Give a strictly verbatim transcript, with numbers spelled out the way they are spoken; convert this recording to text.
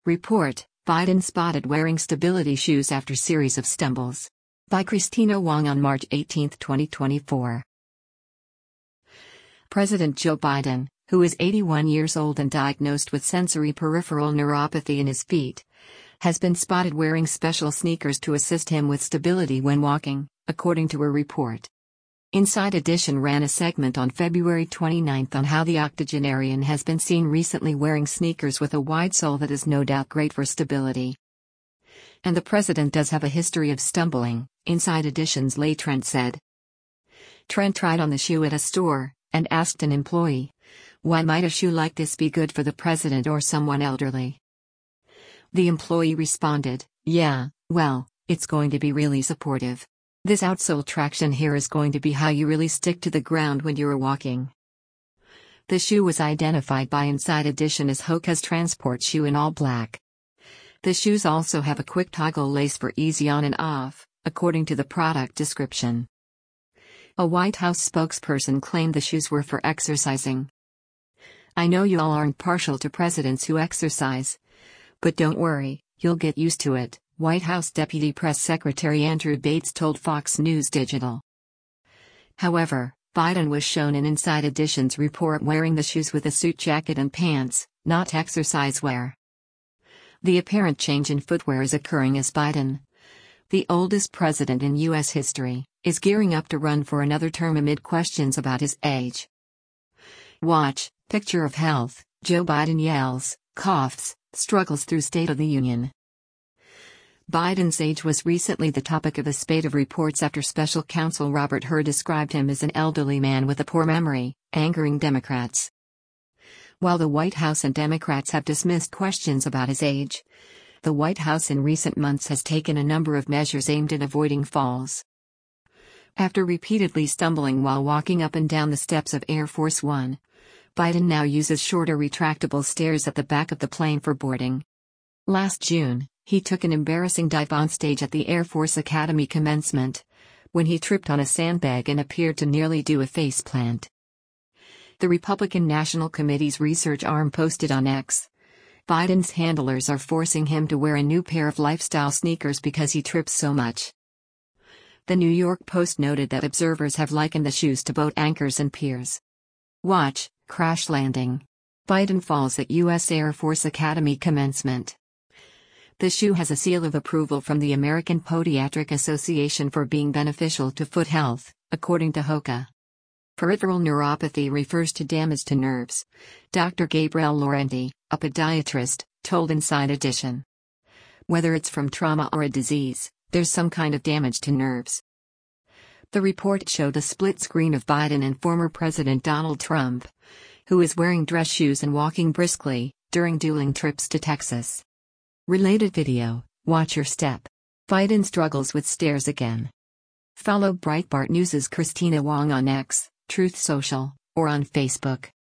Report: Biden spotted wearing stability shoes after series of stumbles. By Christina Wong on March eighteenth, twenty twenty-four. President Joe Biden, who is eighty-one years old and diagnosed with sensory peripheral neuropathy in his feet, has been spotted wearing special sneakers to assist him with stability when walking, according to a report. Inside Edition ran a segment on February twenty-ninth on how the octogenarian has been seen recently wearing sneakers with a wide sole that is no doubt great for stability. And the president does have a history of stumbling, Inside Edition's Leigh Trent said. Trent tried on the shoe at a store, and asked an employee, "Why might a shoe like this be good for the president or someone elderly?" The employee responded, "Yeah, well, it's going to be really supportive. This outsole traction here is going to be how you really stick to the ground when you're walking." The shoe was identified by Inside Edition as Hoka's transport shoe in all black. The shoes also have a quick toggle lace for easy on and off, according to the product description. A White House spokesperson claimed the shoes were for exercising. "I know you all aren't partial to presidents who exercise. But don't worry, you'll get used to it," White House Deputy Press Secretary Andrew Bates told Fox News Digital. However, Biden was shown in Inside Edition's report wearing the shoes with a suit jacket and pants, not exercise wear. The apparent change in footwear is occurring as Biden, the oldest president in U S history, is gearing up to run for another term amid questions about his age. Watch, picture of health, Joe Biden yells, coughs, struggles through State of the Union. Biden's age was recently the topic of a spate of reports after special counsel Robert Hur described him as an elderly man with a poor memory, angering Democrats. While the White House and Democrats have dismissed questions about his age, the White House in recent months has taken a number of measures aimed at avoiding falls. After repeatedly stumbling while walking up and down the steps of Air Force One, Biden now uses shorter retractable stairs at the back of the plane for boarding. Last June, he took an embarrassing dive on stage at the Air Force Academy commencement, when he tripped on a sandbag and appeared to nearly do a faceplant. The Republican National Committee's research arm posted on X, "Biden's handlers are forcing him to wear a new pair of lifestyle sneakers because he trips so much." The New York Post noted that observers have likened the shoes to boat anchors and piers. Watch, crash landing. Biden falls at U S Air Force Academy commencement. The shoe has a seal of approval from the American Podiatric Association for being beneficial to foot health, according to Hoka. Peripheral neuropathy refers to damage to nerves, Doctor Gabriel Laurenti, a podiatrist, told Inside Edition. Whether it's from trauma or a disease, there's some kind of damage to nerves. The report showed a split screen of Biden and former President Donald Trump, who is wearing dress shoes and walking briskly, during dueling trips to Texas. Related video, Watch Your Step. Biden struggles with stairs again. Follow Breitbart News' Christina Wong on X, Truth Social, or on Facebook.